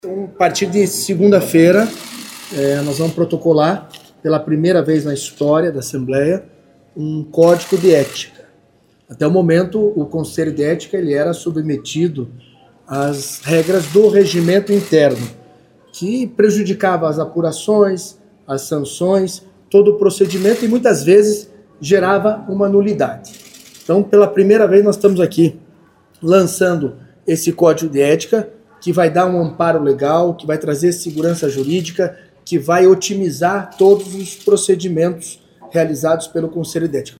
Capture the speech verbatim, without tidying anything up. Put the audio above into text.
Então, a partir de segunda-feira, é, nós vamos protocolar, pela primeira vez na história da Assembleia, um código de ética. Até o momento, o Conselho de Ética ele era submetido às regras do regimento interno, que prejudicava as apurações, as sanções, todo o procedimento e muitas vezes gerava uma nulidade. Então, pela primeira vez, nós estamos aqui lançando esse código de ética, que vai dar um amparo legal, que vai trazer segurança jurídica, que vai otimizar todos os procedimentos realizados pelo Conselho de Ética.